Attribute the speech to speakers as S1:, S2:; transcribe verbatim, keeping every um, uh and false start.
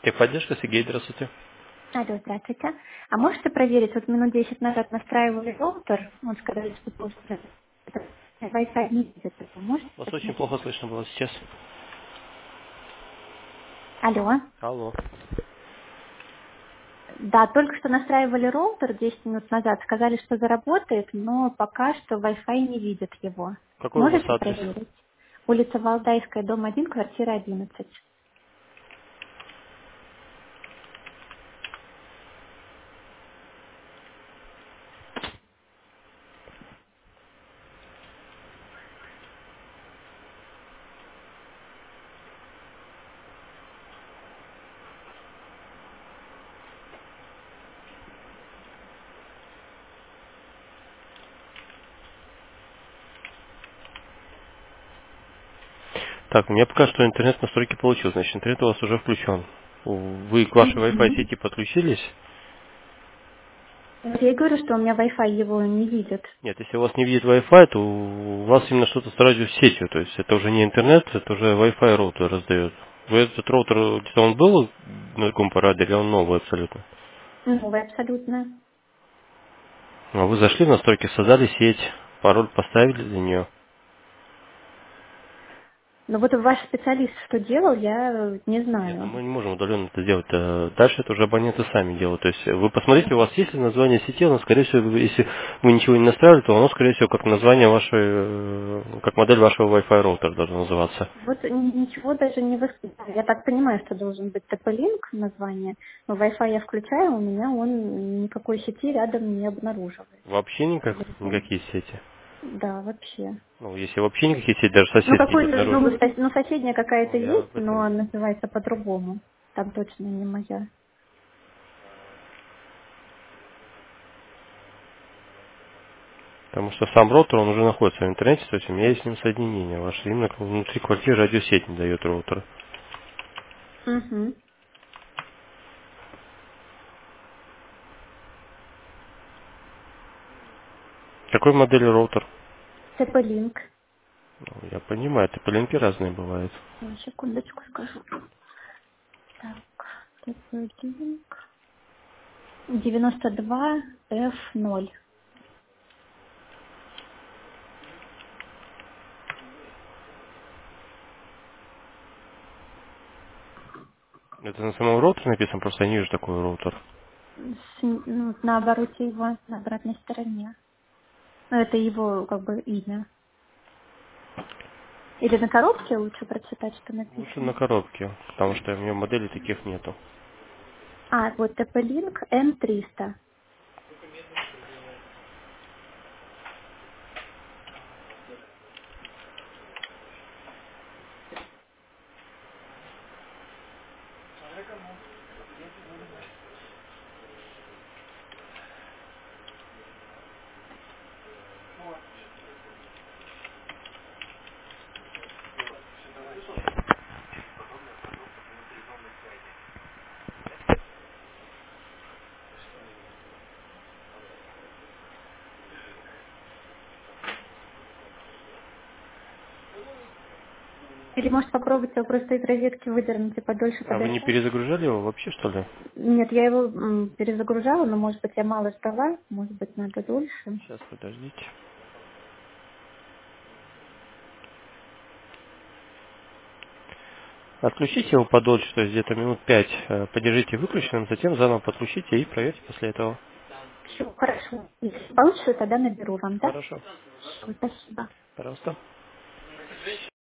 S1: Техподдержка, Сергей, здравствуйте.
S2: Алло, здравствуйте. А можете проверить, вот минут десять назад настраивали роутер, вот сказали, что просто Wi-Fi не видит, это можете
S1: Вас очень
S2: посмотреть?
S1: плохо слышно было сейчас.
S2: Алло.
S1: Алло.
S2: Да, только что настраивали роутер десять минут назад, сказали, что заработает, но пока что Wi-Fi не видит его.
S1: Какой у вас
S2: Можете
S1: адрес?
S2: проверить? Улица Валдайская, дом один, квартира одиннадцать.
S1: Так, мне пока что интернет настройки получил, значит интернет у вас уже включен. Вы к вашей Wi-Fi
S2: Мгм.
S1: сети подключились?
S2: Вот я и говорю, что у меня Wi-Fi его не видит.
S1: Нет, если у вас не видит Wi-Fi, то у вас именно что-то с радиосетью, то есть это уже не интернет, это уже Wi-Fi роутер раздает. Вы этот роутер, где-то он был на каком параде, или он новый абсолютно?
S2: Новый абсолютно.
S1: А вы зашли в настройки, создали сеть, пароль поставили для нее.
S2: Но вот ваш специалист что делал, я э, не
S1: Нет, ну
S2: знаю.
S1: мы не можем удаленно это сделать. Э, Дальше это уже абоненты сами делают. То есть э, вы посмотрите, у вас есть ли название сети, оно, скорее всего, вы- если вы ничего не настраивали, то оно, скорее всего, как название вашей, э, как модель вашего Wi-Fi роутера должно называться.
S2: Вот ни- ничего даже не воспринимаю. Я так понимаю, что должен быть тэ пэ-линк название, но Wi-Fi я включаю, у меня он никакой сети рядом не обнаруживает.
S1: Вообще никак,
S2: Телефон.
S1: никакие сети.
S2: Да, вообще.
S1: Ну, если вообще никакие сети, даже
S2: Ну,
S1: соседские не
S2: какой, ну,
S1: обнаружат.
S2: сос- ну, соседняя
S1: Ну,
S2: какая-то
S1: я
S2: есть,
S1: об
S2: но
S1: этом.
S2: она называется по-другому. Там точно не моя.
S1: Потому что сам роутер, он уже находится в интернете, то есть у меня есть с ним соединение. Ваше именно внутри квартиры радиосеть не дает роутер.
S2: Угу.
S1: Какой модели роутер?
S2: тэ пэ-линк.
S1: Ну, я понимаю, это полинки разные бывают.
S2: Ну, секундочку скажу. Так, тэ пэ-линк. девяносто два эф ноль.
S1: Это на самом роутере написано, просто я не вижу такой роутер.
S2: С- ну, на обороте его, на обратной стороне. Ну, это его, как бы, имя. Или на коробке лучше прочитать, что
S1: Лучше на
S2: написано.
S1: коробке, потому что у меня моделей таких нету.
S2: А, вот тэ пэ-линк эм триста. Или, может, попробуйте его просто из розетки выдернуть и подольше
S1: А вы не
S2: подождать?
S1: перезагружали его вообще, что ли?
S2: Нет, я его м, перезагружала, но, может быть, я мало ждала. Может быть, надо дольше.
S1: Сейчас, подождите. Отключите его подольше, то есть где-то минут пять. э, Подержите выключенным, затем заново подключите и проверьте после этого.
S2: Все, хорошо. Если получится, тогда наберу вам, да?
S1: Хорошо.
S2: Всё, спасибо.
S1: Пожалуйста.